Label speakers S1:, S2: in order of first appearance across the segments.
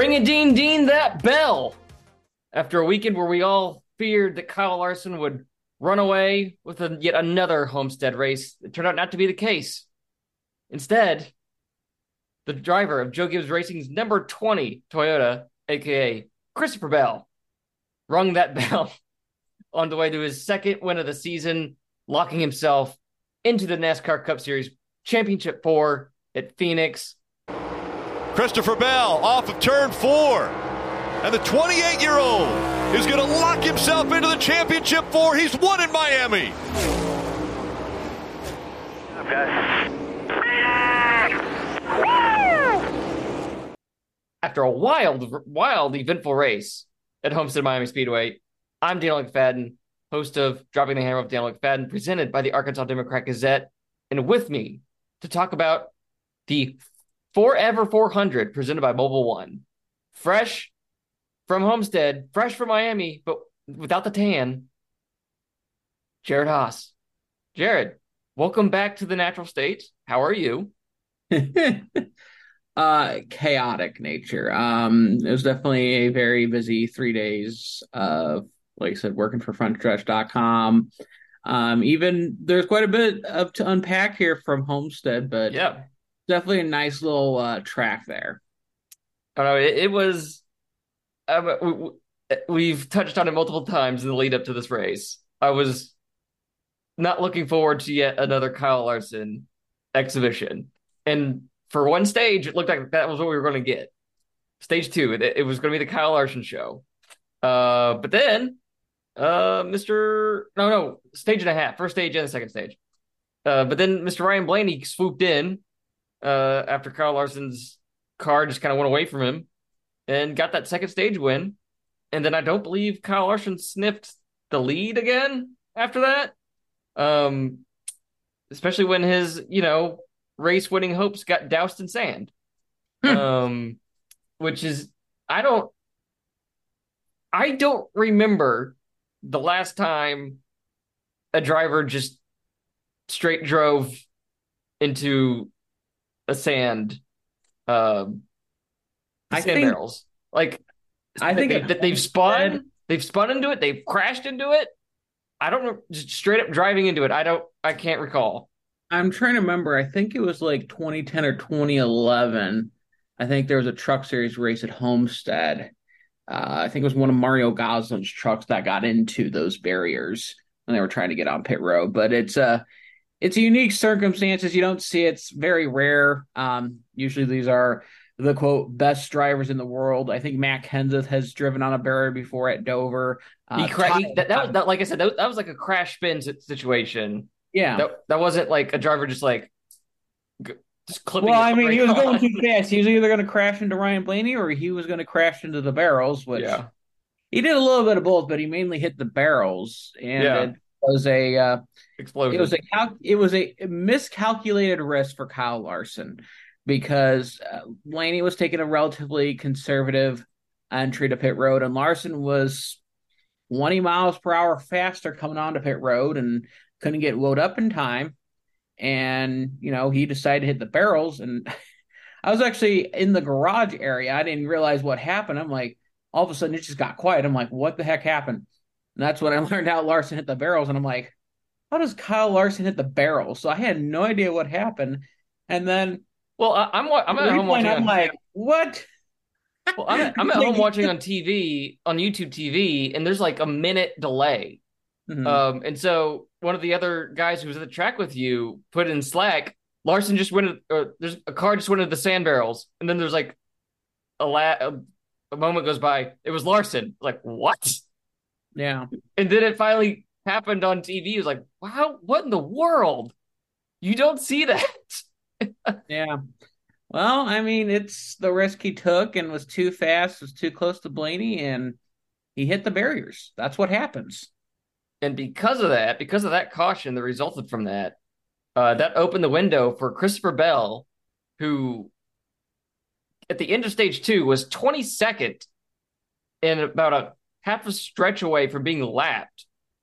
S1: Ring a ding ding that bell. After a weekend where we all feared that Kyle Larson would run away with yet another Homestead race, it turned out not to be the case. Instead, the driver of Joe Gibbs Racing's number 20 Toyota, aka Christopher Bell, rung that bell on the way to his second win of the season, locking himself into the NASCAR Cup Series Championship 4 at Phoenix.
S2: Christopher Bell off of turn 4. And the 28-year-old is going to lock himself into the Championship 4. He's won in Miami.
S3: Okay.
S1: After a wild, eventful race at Homestead Miami Speedway, I'm Daniel McFadden, host of Dropping the Hammer with Daniel McFadden, presented by the Arkansas Democrat Gazette. And with me to talk about the Forever 400 presented by Mobil 1. Fresh from Homestead, fresh from Miami, but without the tan, Jared Haas. Jared, welcome back to the natural state. How are you?
S4: Chaotic nature. It was definitely a very busy 3 days of, like I said, working for frontstretch.com. Even there's quite a bit to unpack here from Homestead, but
S1: yeah,
S4: definitely a nice little track there.
S1: I don't know. It was. We've touched on it multiple times in the lead up to this race. I was not looking forward to yet another Kyle Larson exhibition, and for one stage, it looked like that was what we were going to get. Stage 2, it was going to be the Kyle Larson show. But then, stage and a half, first stage and the second stage. But then Mr. Ryan Blaney swooped in after Kyle Larson's car just kind of went away from him and got that second stage win. And then I don't believe Kyle Larson sniffed the lead again after that. Especially when his, race-winning hopes got doused in sand. Which is, I don't remember the last time a driver just straight drove into a sand barrels. Like,
S4: I think
S1: they've spun into it, they've crashed into it. I don't know, just straight up driving into it. I can't recall.
S4: I'm trying to remember. I think it was like 2010 or 2011. I think there was a Truck Series race at Homestead. I think it was one of Mario Goslin's trucks that got into those barriers when they were trying to get on pit road. But it's a unique circumstances. You don't see it. It's very rare. Usually these are the quote best drivers in the world. I think Matt Kenseth has driven on a barrier before at Dover.
S1: Like I said, that was like a crash spin situation.
S4: Yeah,
S1: that wasn't like a driver just clipping.
S4: Well, I mean, he was going too fast. He was either going to crash into Ryan Blaney or he was going to crash into the barrels. Which he did a little bit of both, but he mainly hit the barrels, and it was a explosion. It was a miscalculated risk for Kyle Larson because Blaney was taking a relatively conservative entry to pit road, and Larson was 20 miles per hour faster coming onto pit road and couldn't get loaded up in time. And, he decided to hit the barrels. And I was actually in the garage area. I didn't realize what happened. I'm like, all of a sudden it just got quiet. I'm like, what the heck happened? And that's when I learned how Larson hit the barrels. And I'm like, how does Kyle Larson hit the barrels? So I had no idea what happened. And then,
S1: well, I'm at home watching.
S4: I'm like, what?
S1: Well, I'm at home watching on TV, on YouTube TV, and there's like a minute delay.
S4: Mm-hmm.
S1: And so one of the other guys who was at the track with you put in Slack, Larson just there's a car just went into the sand barrels, and then there's like a moment goes by, it was Larson. Like, what?
S4: Yeah.
S1: And then it finally happened on TV. It was like, wow, what in the world? You don't see that.
S4: Yeah. Well, I mean, it's the risk he took and was too fast, was too close to Blaney, and he hit the barriers. That's what happens.
S1: And because of that caution that resulted from that, that opened the window for Christopher Bell, who at the end of stage 2 was 22nd and about a half a stretch away from being lapped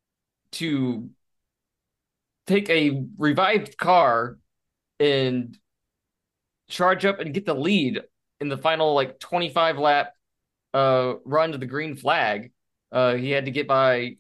S1: to take a revived car and charge up and get the lead in the final 25 lap run to the green flag. He had to get by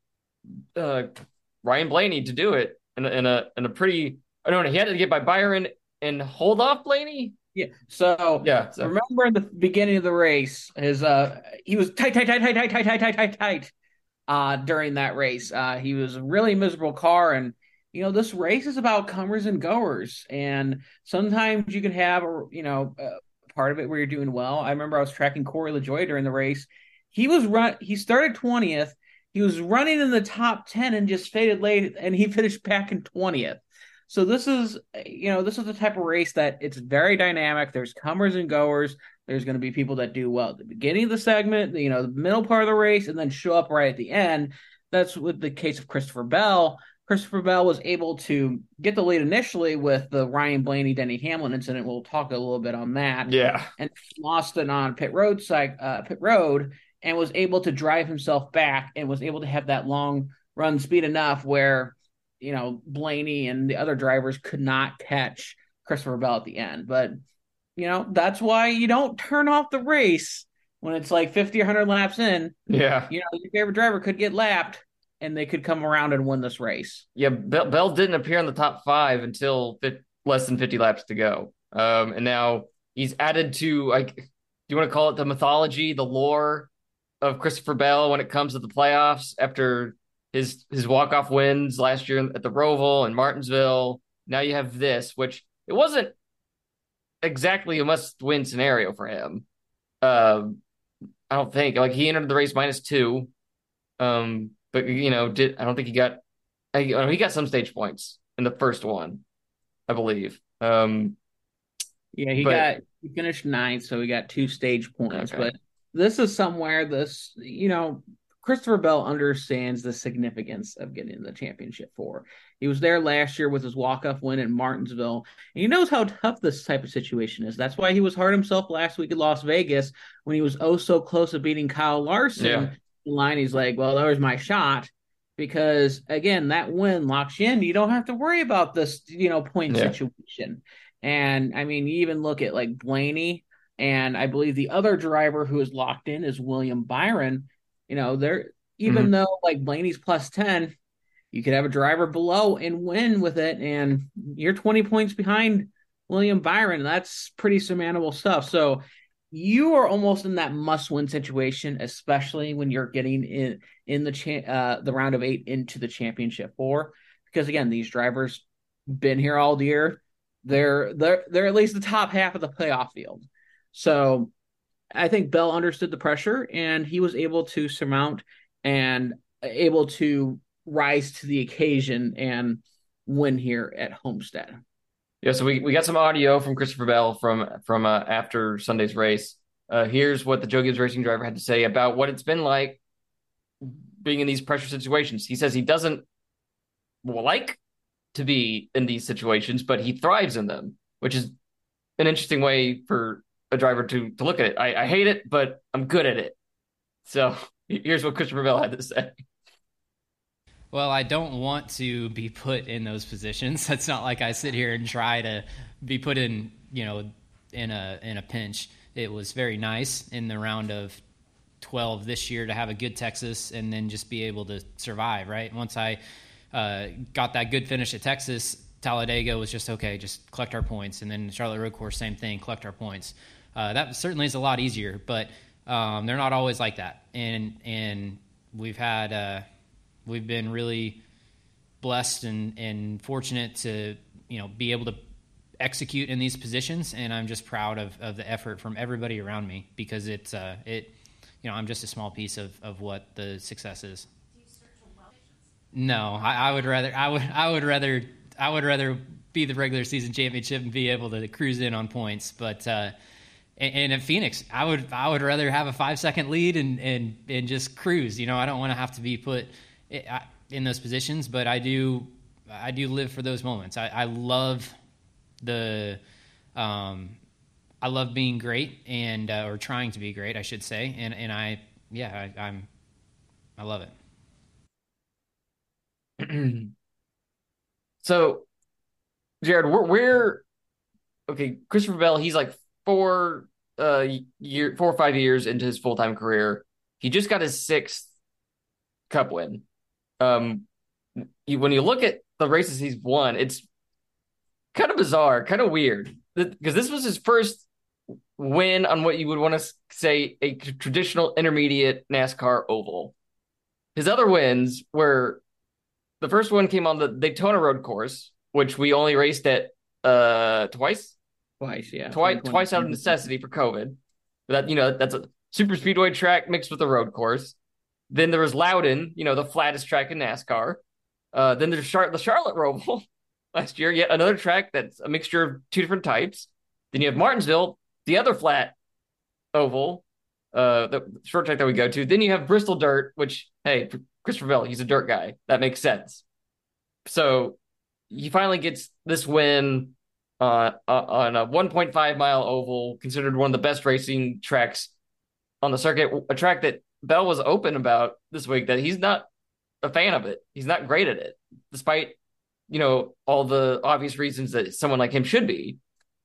S1: Ryan Blaney to do it in a pretty. I don't know. He had to get by Byron and hold off Blaney.
S4: Yeah. So remember in the beginning of the race, he was tight during that race. He was a really miserable car, and this race is about comers and goers, and sometimes you can have part of it where you're doing well. I remember I was tracking Corey LaJoie during the race. He started 20th. He was running in the top 10 and just faded late, and he finished back in 20th. So this is the type of race that it's very dynamic. There's comers and goers. There's going to be people that do well at the beginning of the segment, the middle part of the race, and then show up right at the end. That's with the case of Christopher Bell. Christopher Bell was able to get the lead initially with the Ryan Blaney, Denny Hamlin incident. We'll talk a little bit on that.
S1: Yeah.
S4: And lost it on pit road, and was able to drive himself back and was able to have that long run speed enough where Blaney and the other drivers could not catch Christopher Bell at the end. But, that's why you don't turn off the race when it's like 50 or 100 laps in.
S1: Yeah.
S4: Your favorite driver could get lapped and they could come around and win this race.
S1: Yeah, Bell didn't appear in the top 5 until less than 50 laps to go. And now he's added to, do you want to call it the mythology, the lore of Christopher Bell when it comes to the playoffs after his walk-off wins last year at the Roval and Martinsville. Now you have this, which it wasn't exactly a must-win scenario for him. I don't think. He entered the race -2, but I don't think he got. He got some stage points in the first one, I believe.
S4: He finished 9th, so he got 2 stage points. Okay. But this is somewhere Christopher Bell understands the significance of getting the championship 4. He was there last year with his walk-off win in Martinsville, and he knows how tough this type of situation is. That's why he was hard himself last week at Las Vegas when he was so close to beating Kyle Larson.
S1: Yeah.
S4: In line, he's like, well, there's my shot. Because, again, that win locks you in. You don't have to worry about this, point situation. And, I mean, you even look at, like, Blaney, and I believe the other driver who is locked in is William Byron. They're even though like Blaney's +10, you could have a driver below and win with it, and you're 20 points behind William Byron. That's pretty surmountable stuff. So you are almost in that must-win situation, especially when you're getting in the round of 8 into the championship 4, because again, these drivers been here all year. They're at least the top half of the playoff field. So I think Bell understood the pressure, and he was able to surmount and able to rise to the occasion and win here at Homestead.
S1: Yeah, so we got some audio from Christopher Bell from after Sunday's race. Here's what the Joe Gibbs Racing driver had to say about what it's been like being in these pressure situations. He says he doesn't like to be in these situations, but he thrives in them, which is an interesting way for a driver to look at it. I hate it, but I'm good at it. So here's what Christopher Bell had to say.
S3: Well, I don't want to be put in those positions. It's not like I sit here and try to be put in, in a pinch. It was very nice in the round of 12 this year to have a good Texas and then just be able to survive, right? Once I got that good finish at Texas, Talladega was just, okay, just collect our points. And then Charlotte Road Course, same thing, collect our points. That certainly is a lot easier, but they're not always like that. And we've been really blessed and fortunate to, be able to execute in these positions. And I'm just proud of the effort from everybody around me, because I'm just a small piece of what the success is. No, I would rather be the regular season championship and be able to cruise in on points. But and at Phoenix, I would rather have a 5-second lead and just cruise. I don't want to have to be put in those positions, but I do live for those moments. I love I love being great and or trying to be great, I should say, and I love it.
S1: So, Jared, we're okay. Christopher Bell, he's like 4 4 or 5 years into his full-time career. He just got his 6th Cup win. When you look at the races he's won, it's kind of bizarre, kind of weird, because this was his first win on what you would want to say a traditional intermediate NASCAR oval. His other wins were, the first one came on the Daytona road course, which we only raced at twice. Twice out of necessity for COVID. That, that's a super speedway track mixed with a road course. Then there was Loudon, the flattest track in NASCAR. Then there's the Charlotte Roval last year, yet another track that's a mixture of 2 different types. Then you have Martinsville, the other flat oval, the short track that we go to. Then you have Bristol Dirt, which, hey, Christopher Bell, he's a dirt guy. That makes sense. So he finally gets this win on a 1.5 mile oval, considered one of the best racing tracks on the circuit, a track that Bell was open about this week that he's not a fan of it. He's not great at it, despite, all the obvious reasons that someone like him should be.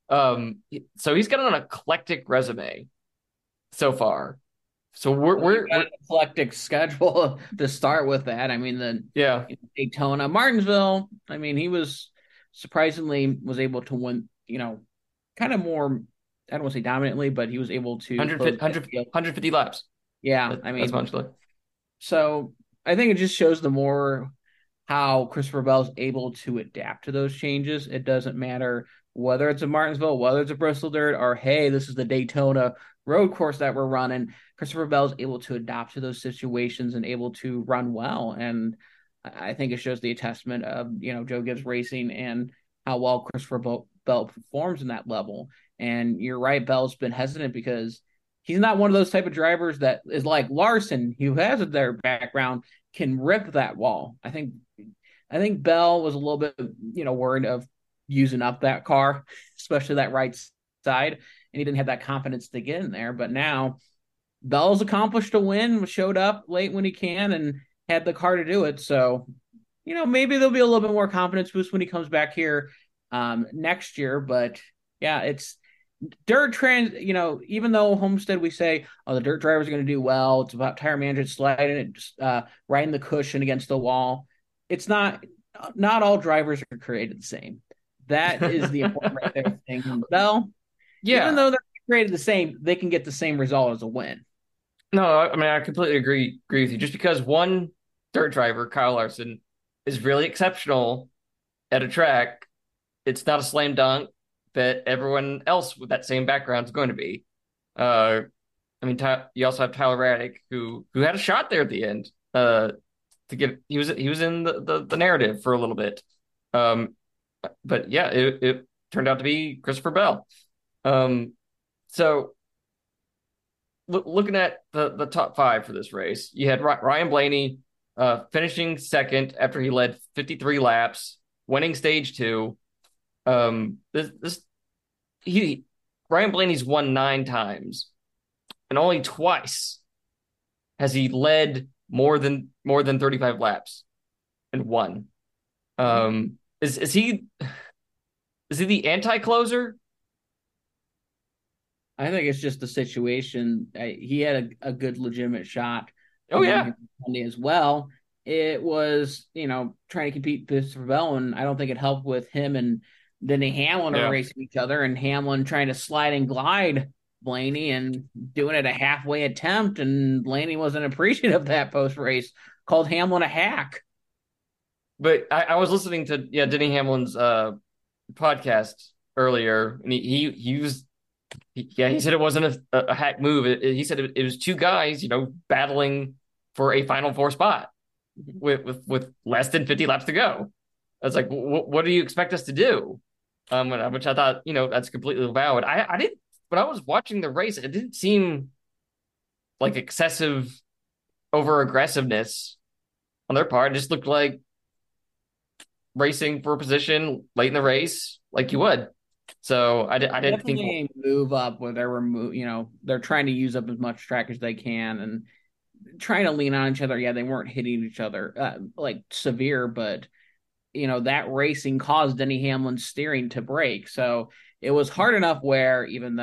S1: So he's got an eclectic resume so far. So we're
S4: an eclectic schedule to start with that. I mean, Daytona, Martinsville. I mean, he was surprisingly able to win, kind of more, I don't want to say dominantly, but he was able to
S1: 150 laps.
S4: Yeah.
S1: That's much like.
S4: So I think it just shows the more how Christopher Bell is able to adapt to those changes. It doesn't matter whether it's a Martinsville, whether it's a Bristol Dirt, or, hey, this is the Daytona road course that we're running. Christopher Bell is able to adapt to those situations and able to run well. And I think it shows the testament of, Joe Gibbs Racing and how well Christopher Bell performs in that level. And you're right, Bell's been hesitant because he's not one of those type of drivers that is like Larson, who has their background, can rip that wall. I think Bell was a little bit, worried of using up that car, especially that right side, and he didn't have that confidence to get in there. But now Bell's accomplished a win, showed up late when he can, and had the car to do it. So, maybe there'll be a little bit more confidence boost when he comes back here next year. But yeah, it's dirt even though Homestead, we say, oh, the dirt drivers are going to do well. It's about tire management, sliding it, just riding the cushion against the wall. It's not all drivers are created the same. That is the important right there thing. Bell, even though they're created the same, they can get the same result as a win.
S1: No, I mean, I completely agree with you. Just because one dirt driver, Kyle Larson, is really exceptional at a track, it's not a slam dunk that everyone else with that same background is going to be. I mean, you also have Tyler Reddick, who had a shot there at the end. He was in the narrative for a little bit. But yeah, it turned out to be Christopher Bell. So looking at the top 5 for this race, you had Ryan Blaney finishing second after he led 53 laps, winning stage 2. Ryan Blaney's won 9 times, and only twice has he led more than 35 laps and won. Is he the anti-closer?
S4: I think it's just the situation. He had a good legitimate shot.
S1: Oh yeah,
S4: as well. It was, trying to compete with Christopher Bell, and I don't think it helped with him and Denny Hamlin are racing each other, and Hamlin trying to slide and glide Blaney and doing it a halfway attempt, and Blaney wasn't appreciative of that post race, called Hamlin a hack.
S1: But I was listening to Denny Hamlin's podcast earlier, and he said it wasn't a hack move. He said it was 2 guys, battling for a Final Four spot with less than 50 laps to go. I was like, what do you expect us to do? Which I thought, that's completely valid. I didn't, when I was watching the race, it didn't seem like excessive over aggressiveness on their part. It just looked like racing for a position late in the race, like you would. So I didn't think
S4: move up where they were, they're trying to use up as much track as they can and trying to lean on each other. Yeah, they weren't hitting each other like severe, but that racing caused Denny Hamlin's steering to break. So it was hard enough where, even though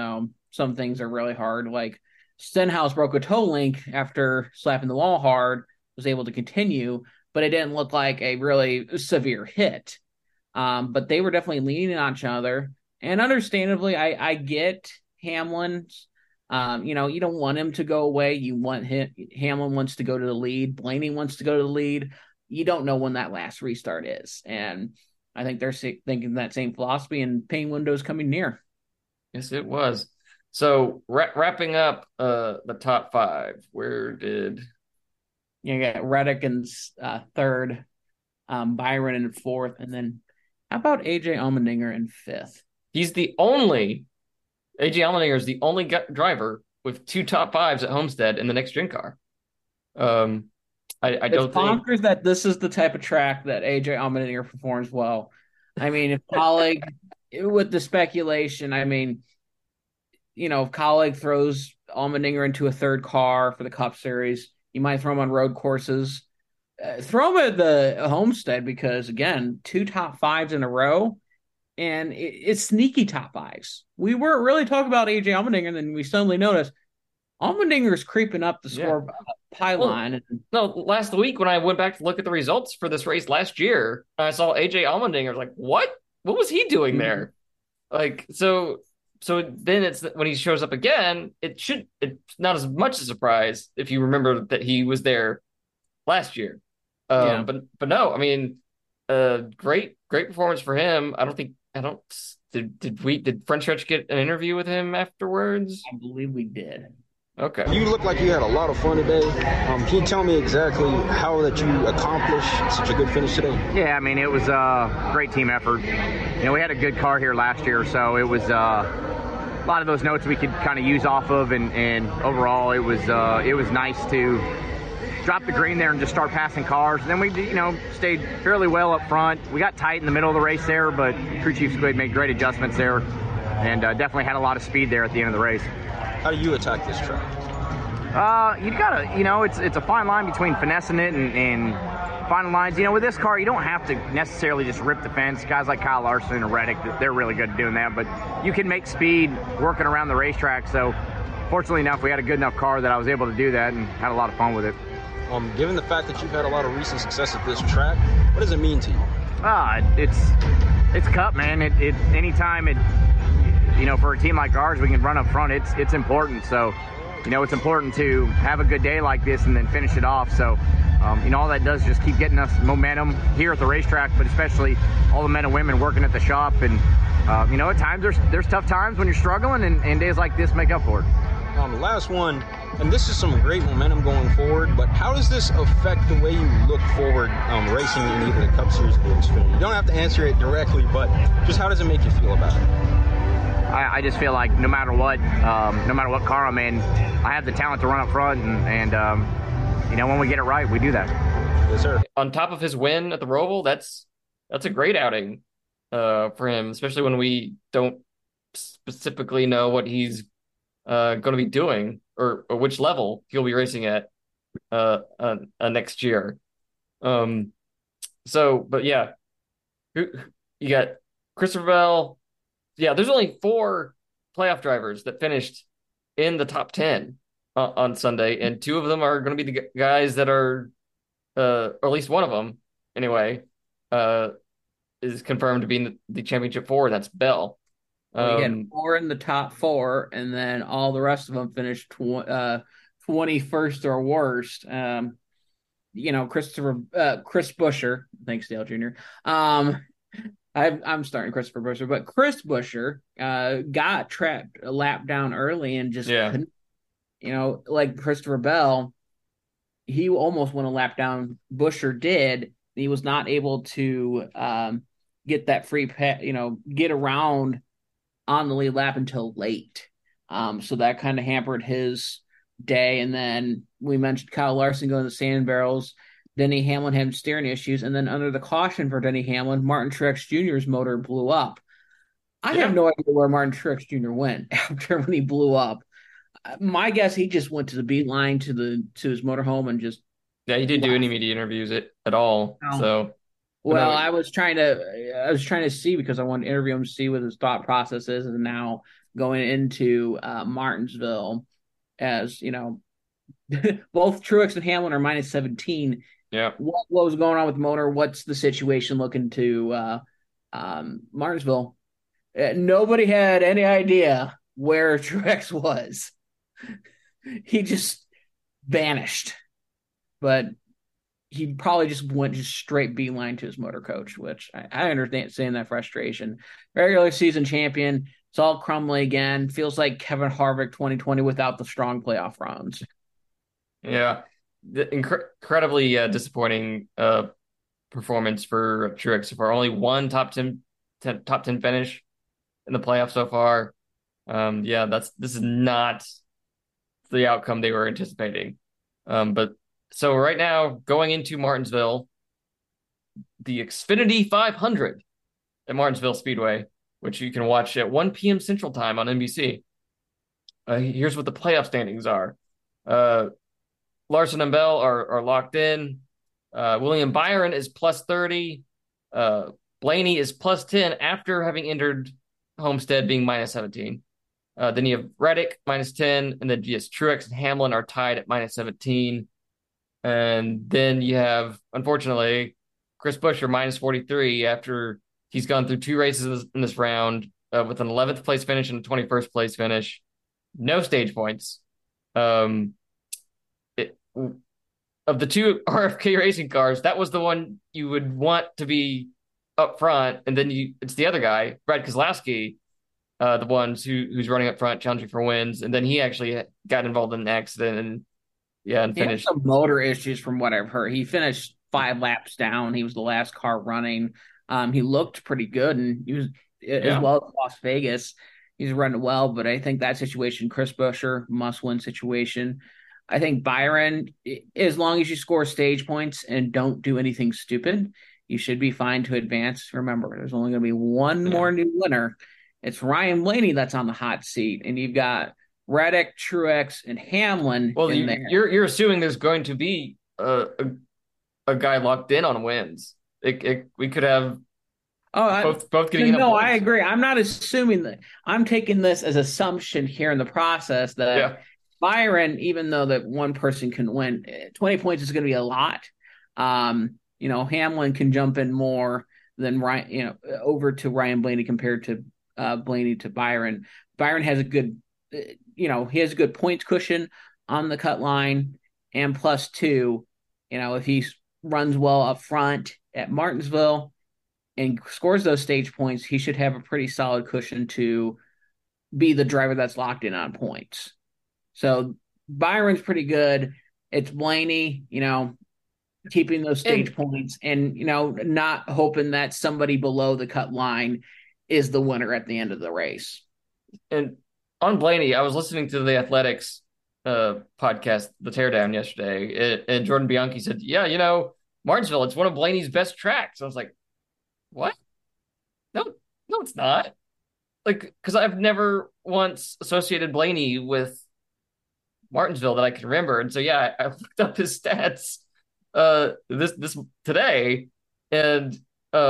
S4: some things are really hard. Like Stenhouse broke a toe link after slapping the wall hard, was able to continue, but it didn't look like a really severe hit. But they were definitely leaning on each other. And understandably, I get Hamlin's. You don't want him to go away. You want Hamlin wants to go to the lead. Blaney wants to go to the lead. You don't know when that last restart is. And I think they're thinking that same philosophy, and pain window is coming near.
S1: Yes, it was. So wrapping up the top 5, where did
S4: you got Reddick in third, Byron in fourth, and then how about AJ Allmendinger in fifth?
S1: AJ Allmendinger is the only driver with 2 top 5s at Homestead in the next gen car. I don't think
S4: bonkers that this is the type of track that AJ Allmendinger performs well. I mean, if Colleague with the speculation, I mean, if Colleague throws Allmendinger into a third car for the Cup Series, you might throw him on road courses. Throw him at the Homestead because, again, 2 top 5s in a row, and it's sneaky top 5s. We weren't really talking about AJ Allmendinger, and then we suddenly noticed Allmendinger is creeping up the score pylon.
S1: Well, no, last week when I went back to look at the results for this race last year, I saw AJ Allmendinger. I was like, what? What was he doing there? Like, so then it's when he shows up again, it's not as much a surprise if you remember that he was there last year. But no, I mean, great performance for him. Did French Stretch get an interview with him afterwards?
S4: I believe we did.
S1: Okay.
S5: You look like you had a lot of fun today. Can you tell me exactly how that you accomplished such a good finish today?
S6: Yeah, I mean, it was a great team effort. We had a good car here last year, so it was a lot of those notes we could kind of use off of, and overall it was nice to drop the green there and just start passing cars. And then we, stayed fairly well up front. We got tight in the middle of the race there, but Crew Chief Squid made great adjustments there, and definitely had a lot of speed there at the end of the race.
S5: How do you attack this track?
S6: You gotta, it's a fine line between finessing it and finding lines. With this car, you don't have to necessarily just rip the fence. Guys like Kyle Larson and Reddick, they're really good at doing that, but you can make speed working around the racetrack. So fortunately enough, we had a good enough car that I was able to do that and had a lot of fun with it.
S5: Given the fact that you've had a lot of recent success at this track, what does it mean to you?
S6: It's Cup, man. Anytime for a team like ours, we can run up front. It's important. So, it's important to have a good day like this and then finish it off. So, all that does is just keep getting us momentum here at the racetrack, but especially all the men and women working at the shop. And, at times there's tough times when you're struggling, and days like this make up for it.
S5: Last one, and this is some great momentum going forward, but how does this affect the way you look forward racing in either the Cup Series or the Xfinity? You don't have to answer it directly, but just how does it make you feel about it?
S6: I just feel like no matter what car I'm in, I have the talent to run up front, and when we get it right, we do that.
S5: Yes, sir.
S1: On top of his win at the Roval, that's a great outing for him, especially when we don't specifically know what he's going to be doing or which level he'll be racing at next year. But yeah, you got Christopher Bell. Yeah, there's only 4 playoff drivers that finished in the top 10 on Sunday, and 2 of them are going to be the guys that are, or at least one of them, anyway, is confirmed to be in the championship 4, and that's Bell.
S4: We had 4 in the top 4, and then all the rest of them finished 21st or worst. Chris Buescher, thanks, Dale Jr. I'm starting Christopher Buescher, but Chris Buescher got trapped a lap down early and just couldn't, like Christopher Bell, he almost went a lap down. Buescher did, and he was not able to get that free get around on the lead lap until late. So that kind of hampered his day. And then we mentioned Kyle Larson going to the sand barrels. Denny Hamlin had steering issues. And then under the caution for Denny Hamlin, Martin Truex Jr.'s motor blew up. I have no idea where Martin Truex Jr. went after when he blew up. My guess, he just went to the beat line to his motorhome and just.
S1: Yeah, he didn't do any media interviews at all. So
S4: Well, I was trying to see because I wanted to interview him to see what his thought process is, and now going into Martinsville, as you know, both Truex and Hamlin are minus 17.
S1: Yeah.
S4: What was going on with the motor? What's the situation looking to Martinsville? Nobody had any idea where Truex was. He just vanished. But he probably just went straight beeline to his motor coach, which I understand that frustration. Regular season champion. It's all crumbling again. Feels like Kevin Harvick 2020 without the strong playoff runs.
S1: Yeah. Incredibly disappointing performance for Truex so far. Only one top 10 finish in the playoffs so far. This is not the outcome they were anticipating. But so right now, going into Martinsville, the Xfinity 500 at Martinsville Speedway, which you can watch at 1 p.m. Central Time on NBC. Here's what the playoff standings are. Larson and Bell are locked in. William Byron is plus 30. Blaney is plus 10 after having entered Homestead being minus 17. Then you have Reddick minus 10, and then yes, Truex and Hamlin are tied at minus 17. And then you have, unfortunately, Chris Buescher minus 43 after he's gone through 2 races in this round with an 11th place finish and a 21st place finish. No stage points. Of the 2 RFK racing cars, that was the one you would want to be up front. And then it's the other guy, Brad Keselowski, the ones who's running up front, challenging for wins. And then he actually got involved in an accident and finished.
S4: He had some motor issues from what I've heard. He finished 5 laps down. He was the last car running. He looked pretty good, and he was as well as Las Vegas. He's running well, but I think that situation, Chris Buescher, must-win situation. I think Byron, as long as you score stage points and don't do anything stupid, you should be fine to advance. Remember, there's only going to be one more new winner. It's Ryan Blaney that's on the hot seat, and you've got Reddick, Truex, and Hamlin.
S1: Well, you're assuming there's going to be a guy locked in on wins. We could have both getting.
S4: No, I agree. I'm not assuming that. I'm taking this as assumption here in the process that Byron, even though that one person can win, 20 points is going to be a lot. Hamlin can jump in more than Ryan. Over to Ryan Blaney compared to Blaney to Byron. Byron has a good. He has a good points cushion on the cut line, and +2, if he runs well up front at Martinsville and scores those stage points, he should have a pretty solid cushion to be the driver that's locked in on points. So Byron's pretty good. It's Blaney, keeping those stage points and, not hoping that somebody below the cut line is the winner at the end of the race.
S1: And on Blaney, I was listening to the Athletics podcast, The Teardown, yesterday, and Jordan Bianchi said, Martinsville, it's one of Blaney's best tracks. I was like, what? No, it's not. Because I've never once associated Blaney with Martinsville that I can remember. And so, I looked up his stats this today, and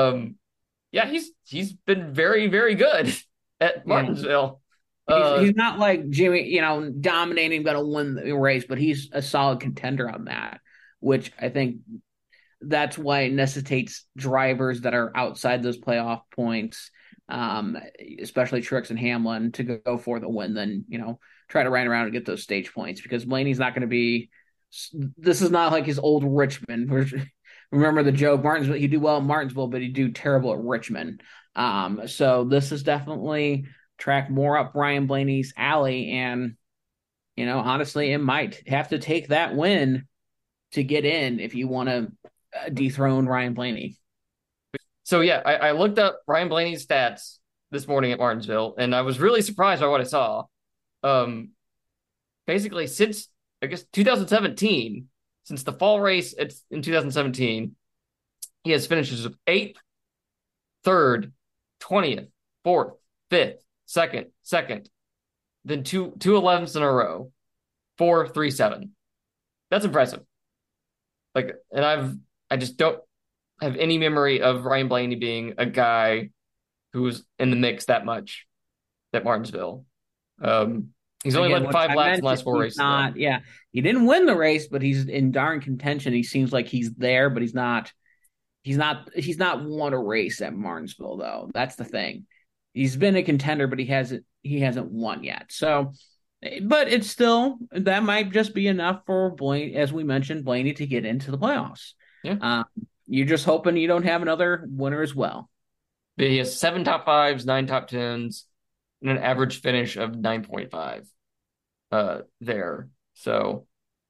S1: he's been very, very good at Martinsville.
S4: He's not like Jimmy, dominating, going to win the race, but he's a solid contender on that, which I think that's why it necessitates drivers that are outside those playoff points, especially Truex and Hamlin, to go for the win, then, try to run around and get those stage points, because Blaney's not going to be – this is not like his old Richmond. Remember the joke, Martinsville, he'd do well at Martinsville, but he'd do terrible at Richmond. So this is definitely – track more up Ryan Blaney's alley, and honestly, it might have to take that win to get in if you want to dethrone Ryan Blaney.
S1: So I looked up Ryan Blaney's stats this morning at Martinsville, and I was really surprised by what I saw. Basically, since 2017, since the fall race in 2017, he has finishes of 8th, 3rd, 20th, 4th, 5th. Second, then two 11s in a row, 4, 3, 7. That's impressive. I just don't have any memory of Ryan Blaney being a guy who was in the mix that much at Martinsville. He's only led 5 laps in the last 4 races.
S4: Yeah, he didn't win the race, but he's in darn contention. He seems like he's there, but he's not. He's not won a race at Martinsville, though. That's the thing. He's been a contender, but he hasn't won yet. So, but it's still, that might just be enough for Blaney, as we mentioned, Blaney to get into the playoffs.
S1: Yeah.
S4: You're just hoping you don't have another winner as well.
S1: But he has 7 top 5s, 9 top 10s, and an average finish of 9.5 there. So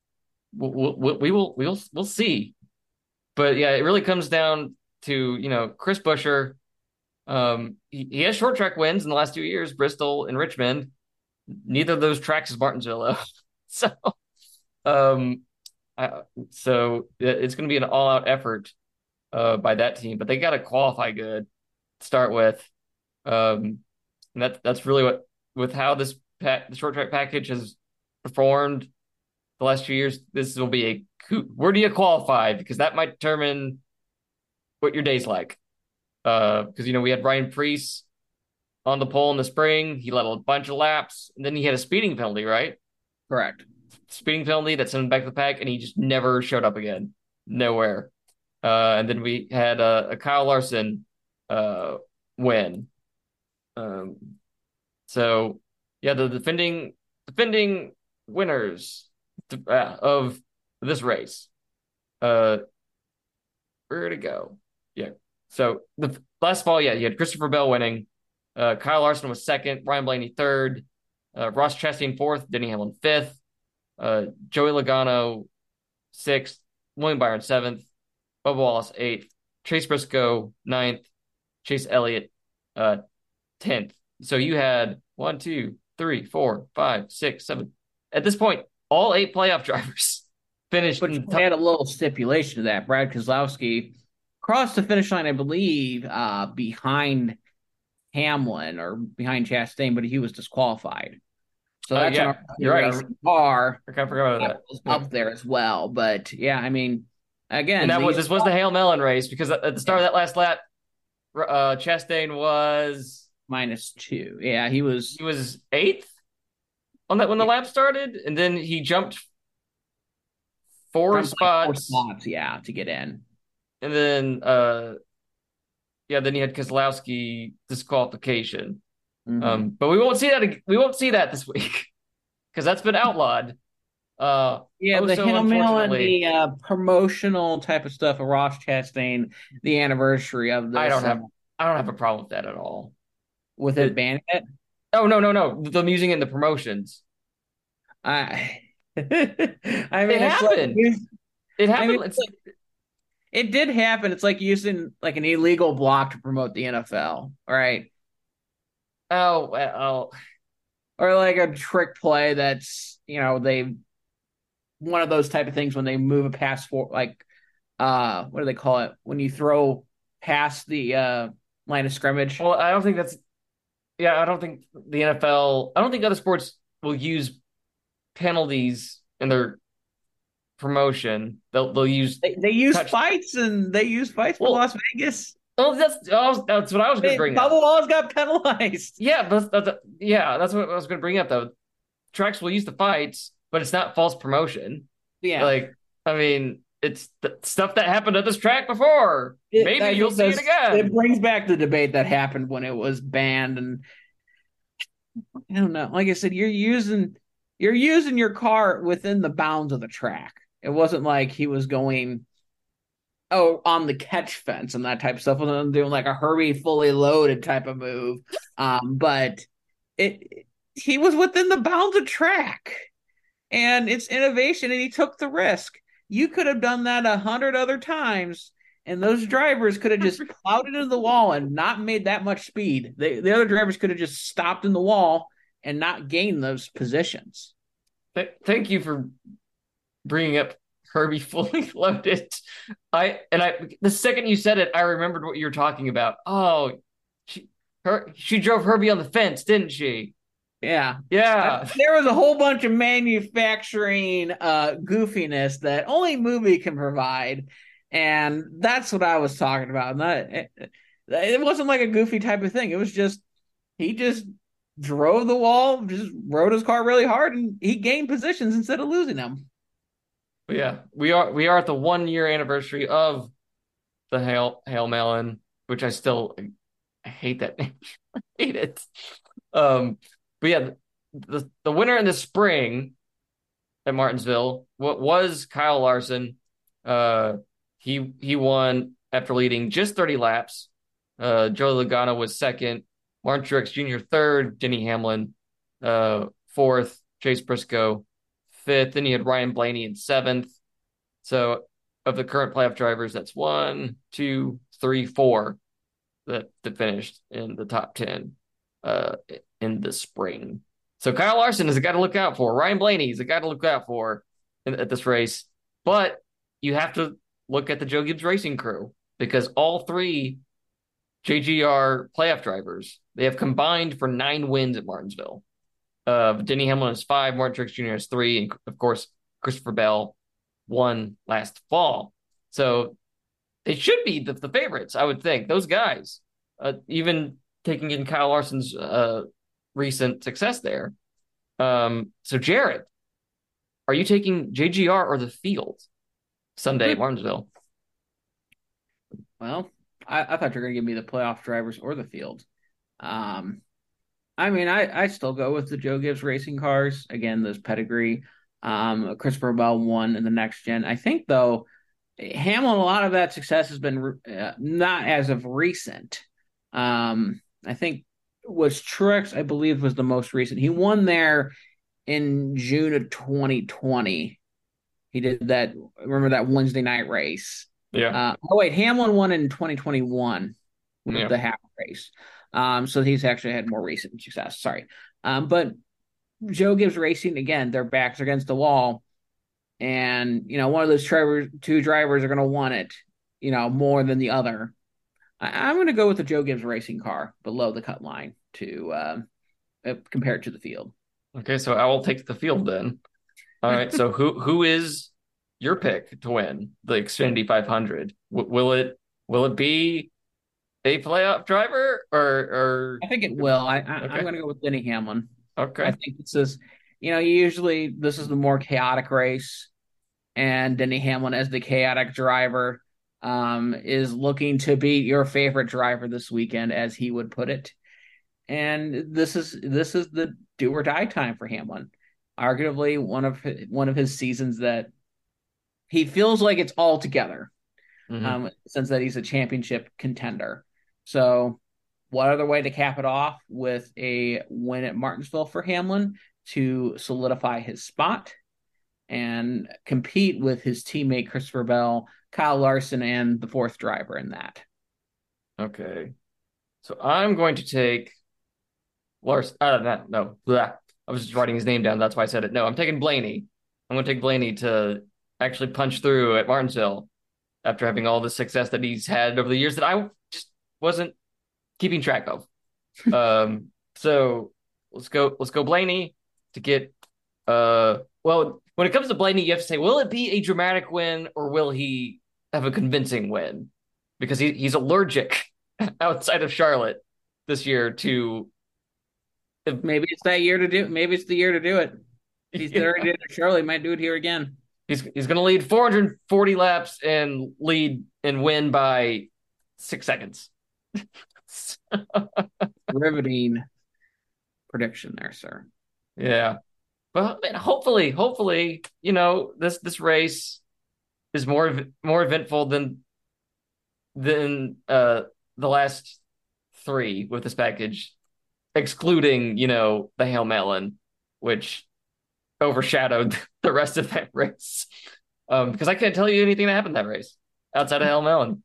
S1: we'll see. But yeah, it really comes down to, Chris Buescher. He has short track wins in the last 2 years, Bristol and Richmond. Neither of those tracks is Martinsville, though. So it's going to be an all-out effort by that team, but they got to qualify good to start with. And that's really with how the short track package has performed the last 2 years. This will be a where do you qualify? Because that might determine what your day's like. Because we had Ryan Preece on the pole in the spring. He led a bunch of laps, and then he had a speeding penalty, right?
S4: Correct.
S1: Speeding penalty that sent him back to the pack, and he just never showed up again. Nowhere. And then we had a Kyle Larson win. So yeah, the defending winners of this race. Where to go? Yeah. So the last fall, you had Christopher Bell winning. Kyle Larson was second, Ryan Blaney third, Ross Chastain fourth, Denny Hamlin fifth, Joey Logano sixth, William Byron seventh, Bubba Wallace eighth, Chase Briscoe ninth, Chase Elliott 10th. So you had 1, 2, 3, 4, 5, 6, 7. At this point, all 8 playoff drivers finished.
S4: But you had a little stipulation to that. Brad Keselowski crossed the finish line, I believe, behind Hamlin or behind Chastain, but he was disqualified. So that's
S1: you're right.
S4: Car.
S1: I forgot about that.
S4: Was up there as well. But yeah, I mean, again,
S1: and this was the Hail Melon race, because at the start of that last lap, Chastain was
S4: -2. Yeah, he was
S1: 8th on that when the lap started, and then he jumped 4 spots.
S4: Yeah, to get in.
S1: And then then he had Keselowski disqualification.
S4: Mm-hmm.
S1: But we won't see that this week, because that's been outlawed.
S4: The Hail Melon, the promotional type of stuff of Ross Chastain, the anniversary of this.
S1: I don't have a problem with that at all.
S4: With it banning it?
S1: Oh, no. Them using it in the promotions.
S4: I mean,
S1: it happened. It happened.
S4: It did happen. It's like using like an illegal block to promote the NFL, right?
S1: Oh.
S4: Or like a trick play that's, one of those type of things when they move a pass for, like, what do they call it? When you throw past the line of scrimmage.
S1: Well, I don't think I don't think the NFL, I don't think other sports will use penalties in their promotion. They'll use
S4: they use fights, and they use fights for Las Vegas.
S1: Oh, that's what I was going to bring up.
S4: Bubba Wallace got penalized.
S1: Yeah, that's what I was going to bring up, though. Tracks will use the fights, but it's not false promotion.
S4: Yeah,
S1: like, I mean, it's the stuff that happened at this track before. Maybe you'll see it again.
S4: It brings back the debate that happened when it was banned, and I don't know. Like I said, you're using your car within the bounds of the track. It wasn't like he was going on the catch fence and that type of stuff. Wasn't doing like a Herbie fully loaded type of move. But he was within the bounds of track, and it's innovation, and he took the risk. You could have done that 100 other times, and those drivers could have just plowed into the wall and not made that much speed. The other drivers could have just stopped in the wall and not gained those positions.
S1: Thank you for bringing up Herbie fully loaded. The second you said it, I remembered what you were talking about. Oh, she drove Herbie on the fence, didn't she?
S4: Yeah.
S1: There
S4: was a whole bunch of manufacturing goofiness that only movie can provide. And that's what I was talking about. And it wasn't like a goofy type of thing. It was just he just drove the wall, just rode his car really hard, and he gained positions instead of losing them.
S1: Yeah, we are at the 1 year anniversary of the Hail Melon, which I hate that name. I hate it. But yeah, the winner in the spring at Martinsville, what was Kyle Larson. He won after leading just 30 laps. Joey Logano was second, Martin Truex Jr. third, Denny Hamlin fourth, Chase Briscoe fifth. Then you had Ryan Blaney in seventh. So of the current playoff drivers, that's 1, 2, 3, 4 that finished in the top 10 in the spring. So Kyle Larson is a guy to look out for. Ryan Blaney is a guy to look out for at this race. But you have to look at the Joe Gibbs Racing crew because all three JGR playoff drivers, they have combined for 9 wins at Martinsville. Denny Hamlin has 5, Martin Truex Jr. has 3, and of course, Christopher Bell won last fall. So they should be the favorites, I would think. Those guys, even taking in Kyle Larson's recent success there. So Jared, are you taking JGR or the field Sunday at Martinsville?
S4: Well, I thought you were going to give me the playoff drivers or the field. I mean, I still go with the Joe Gibbs Racing cars. Again, those pedigree. Christopher Bell won in the next gen. I think, though, Hamlin, a lot of that success has been not as of recent. I think was Truex, I believe, was the most recent. He won there in June of 2020. He did that. Remember that Wednesday night race?
S1: Yeah.
S4: Wait, Hamlin won in 2021 with the half race. So he's actually had more recent success. Sorry. But Joe Gibbs Racing, again, their backs are against the wall. And, one of those two drivers are going to want it, more than the other. I'm going to go with the Joe Gibbs Racing car below the cut line to compare it to the field.
S1: Okay, so I will take the field then. All right, so who is your pick to win the Xfinity 500? Will it be a playoff driver or?
S4: I think it will. I'm going to go with Denny Hamlin.
S1: Okay.
S4: I think this is, usually this is the more chaotic race, and Denny Hamlin as the chaotic driver is looking to beat your favorite driver this weekend, as he would put it. And this is the do or die time for Hamlin. Arguably one of his seasons that he feels like it's all together, since that he's a championship contender. So what other way to cap it off with a win at Martinsville for Hamlin to solidify his spot and compete with his teammate Christopher Bell, Kyle Larson, and the fourth driver in that.
S1: Okay. So I'm going to take Larson. No. Blah. I was just writing his name down. That's why I said it. No, I'm taking Blaney. I'm going to take Blaney to actually punch through at Martinsville after having all the success that he's had over the years that I just wasn't keeping track of. So let's go Blaney to get well, when it comes to Blaney, you have to say, will it be a dramatic win or will he have a convincing win? Because he's allergic outside of Charlotte this year to.
S4: Maybe it's that year to do. Maybe it's the year to do it. He's already did it. Charlotte might do it here again.
S1: He's going to lead 440 laps and lead and win by 6 seconds.
S4: Riveting prediction there, sir.
S1: Yeah. But hopefully, this race is more eventful than the last 3 with this package, excluding, the Hail Melon, which overshadowed the rest of that race. Because I can't tell you anything that happened in that race outside of Hail Melon.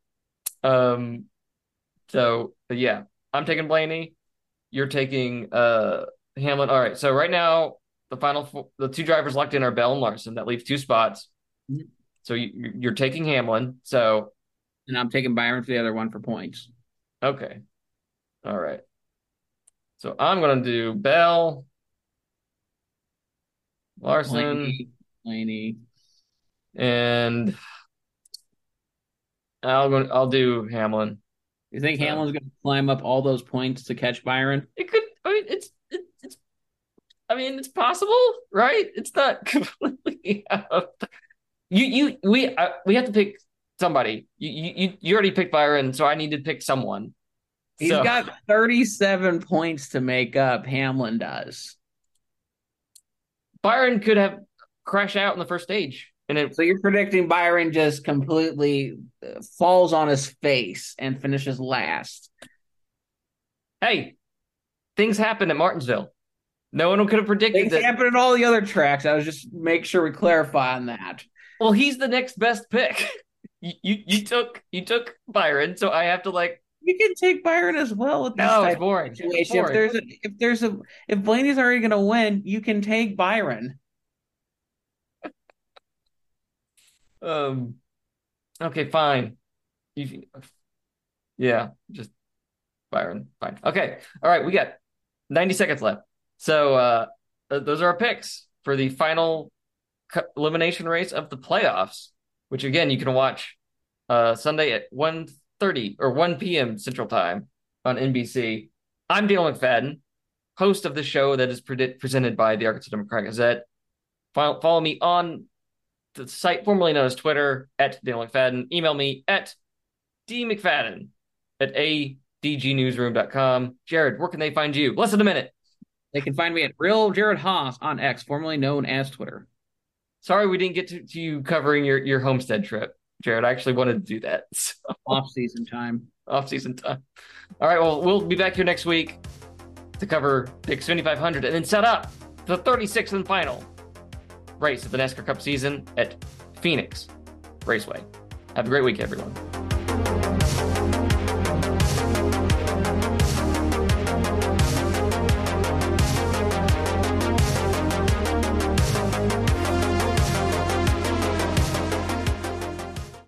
S1: So yeah, I'm taking Blaney. You're taking Hamlin. All right. So right now, the 2 drivers locked in are Bell and Larson. That leaves 2 spots. Mm-hmm. So you're taking Hamlin.
S4: And I'm taking Byron for the other one for points.
S1: Okay. All right. So I'm going to do Bell, Larson,
S4: Blaney.
S1: And I'll do Hamlin.
S4: You think Hamlin's going to climb up all those points to catch Byron?
S1: It could. I mean, it's. It's possible, right? It's not completely out. We have to pick somebody. You already picked Byron, so I need to pick someone.
S4: He's got 37 points to make up. Hamlin does.
S1: Byron could have crashed out in the first stage.
S4: So you're predicting Byron just completely falls on his face and finishes last.
S1: Hey, things happen at Martinsville. No one could have predicted
S4: that. Things happen at all the other tracks. I was just make sure we clarify on that.
S1: Well, he's the next best pick. You took Byron, so I have to
S4: You can take Byron as well with this
S1: it's boring.
S4: Situation. If Blaney's already going to win, you can take Byron.
S1: Okay, fine. Just Byron. Fine. Okay. All right. We got 90 seconds left. So those are our picks for the final elimination race of the playoffs, which again, you can watch Sunday at 1:30 or 1 p.m. Central Time on NBC. I'm Daniel McFadden, host of the show that is presented by the Arkansas Democrat-Gazette. Follow me on the site formerly known as Twitter at Daniel McFadden. Email me at dmcfadden@adgnewsroom.com. Jared, where can they find you? Less than a minute.
S4: They can find me at Real Jared Haas on X, formerly known as Twitter.
S1: Sorry we didn't get to you covering your homestead trip, Jared. I actually wanted to do that. So.
S4: Off-season time.
S1: Off-season time. All right, well, we'll be back here next week to cover the Xfinity 500 and then set up the 36th and final race of the NASCAR Cup season at Phoenix Raceway. Have a great week, everyone.